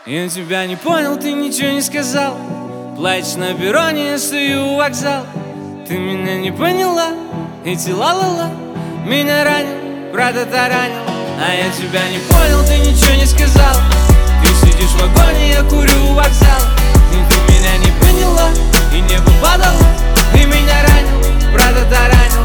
Я тебя не понял, ты ничего не сказал. Плачешь на перроне, я стою у вокзала. Ты меня не поняла, эти ла-ла-ла меня ранил, правда таранил. А я тебя не понял, ты ничего не сказал. Ты сидишь в вагоне, я курю у вокзала. И ты меня не поняла, и небо падало, и меня ранил, правда таранил.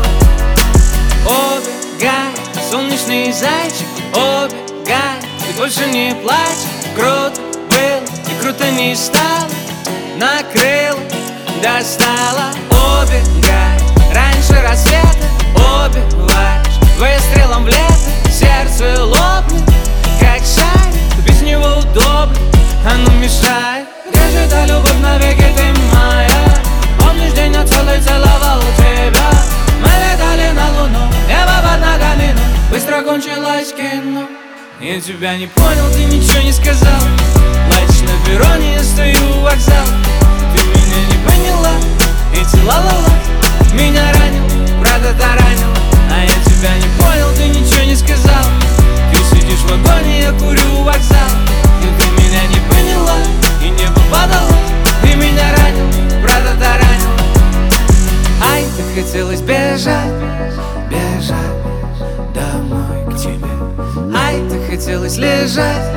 Убегай, солнечный зайчик, убегай, ты больше не плачь. Круто был и круто не стало, накрыл, достала. Убегай, раньше рассвета, убиваешь выстрелом в лето. Сердце лопнет, как шарик, без него удобно, оно мешает. Где же та любовь навеки, ты моя? Помнишь день, я целовал тебя. Мы летали на луну, небо под ногами, но быстро кончилось кино. Я тебя не понял, ты ничего не сказал. Плачешь на перроне, я стою у вокзала. Ты меня не поняла, эти ла-ла-ла меня ранил, правда таранил. А я тебя не понял, ты ничего не сказал. Ты сидишь в вагоне, я курю у вокзала. И ты меня не поняла, и небо падало, и меня ранил, правда таранил. Ай, так хотелось бежать, бежать домой к тебе. Ай, так хотелось лежать,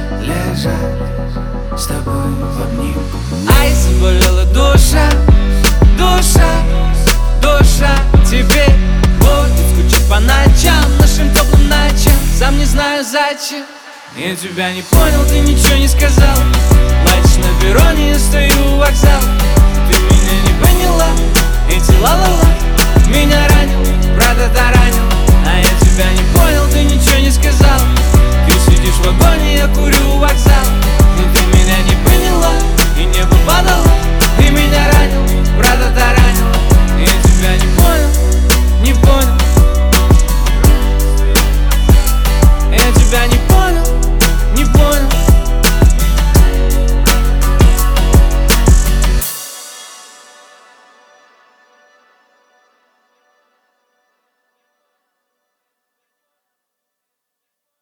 лежать с тобой в обнимку. Ай, заболела душа, душа, душа. Теперь будет скучать по ночам, нашим теплым ночам. Сам не знаю зачем. Я тебя не понял, ты ничего не сказал. Плачешь на перроне, я стою у вокзала. Ты меня не поняла, эти ла-ла-ла меня ранил, правда таранил. А я тебя не понял, ты ничего не сказал. Ты сидишь в вагоне, я курю у вокзала. И ты меня не поняла, и небо падало, и меня ранил, правда таранил. Я тебя не понял, не понял. Я тебя не